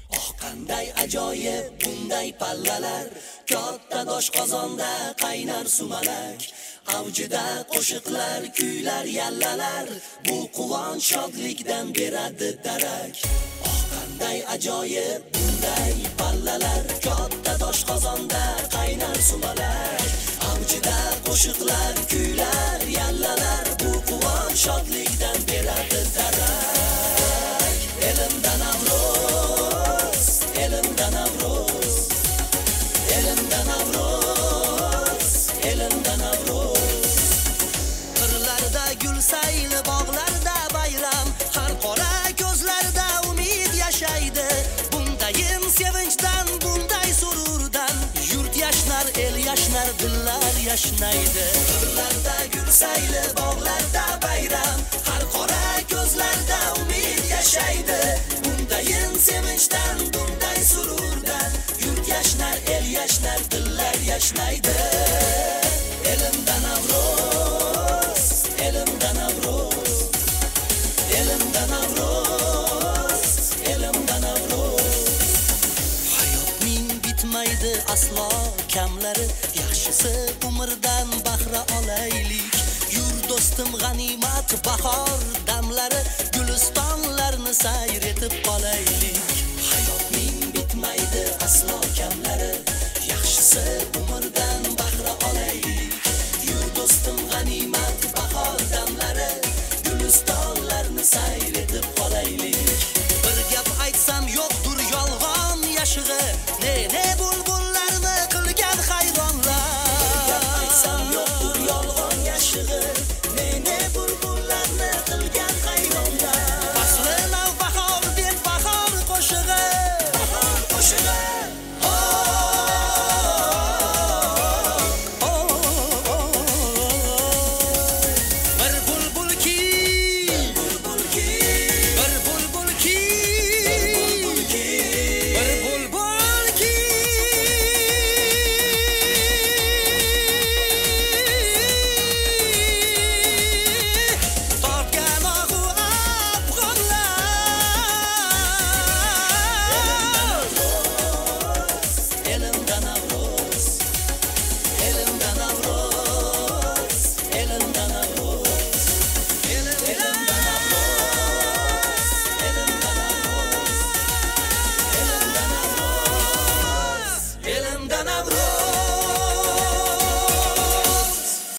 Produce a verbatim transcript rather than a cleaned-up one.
Oh qanday ajoyib bunday pallalar, katta dosh qozonda qaynar sumalak, avjida qo'shiqlar, kuylar, yallalar, bu quvonch shodlikdan beradi darak. Oh qanday ajoyib bunday pallalar, katta dosh qozonda qaynar sumalak, avjida qo'shiqlar, kuylar, yallalar, bu quvonch shodlikdan beradi darak. Elimda Navro'z, elimda Navro'z, elimda Navro'z, elimda Navro'z. Qirlarda gul sayli, bog'larda bayram, har qora ko'zlarda umid yashaydi. Bundayin sevinchdan, bunday sururdan, yurt yashnar, el yashnar, dillar yashnaydi. Qirlarda gul sayli, bog'larda bayram, har qora ko'zlarda umid yashaydi. Bundayin sevinchdan, bunday sururdan, yurt yashnar, el yashnar, dillar yashnaydi. Elimda Navro'z, elimda Navro'z, elimda Navro'z, elimda Navro'z. Hayotning bitmaydi aslo kamlari, yaxshisi umrdan bahra olaylik. Yur do'stim g'animat bahor damlari, gulistonlarni sayr etib qolaylik. Hayotning bitmaydi aslo kam